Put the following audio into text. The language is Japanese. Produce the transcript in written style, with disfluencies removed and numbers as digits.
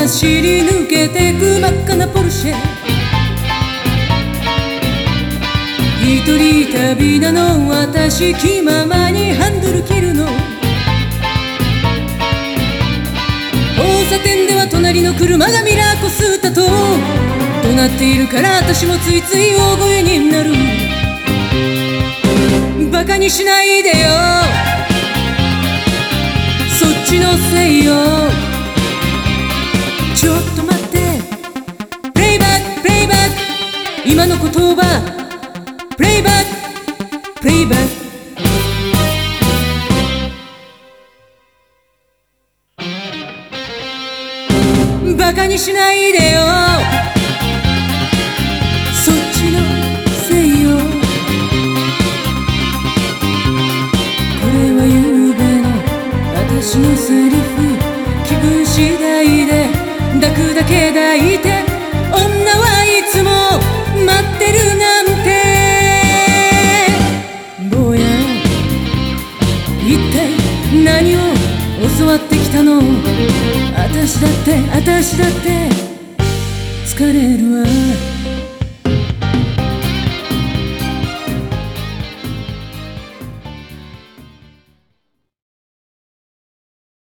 走り抜けてく真っ赤なポルシェ、一人旅なの私、気ままにハンドル切るの。交差点では隣の車がミラーこすったと怒鳴っているから、私もついつい大声になる。バカにしないでよ、そっちのせいよ。ちょっと待って、プレイバックプレイバック、今の言葉プレイバックプレイバック。バカにしないでよ、そっちのせいよ。これは夕べの私のセリフ、気分次第で抱くだけ抱いて、女はいつも待ってるなんて。坊や、一体何を教わってきたの。私だって疲れるわ。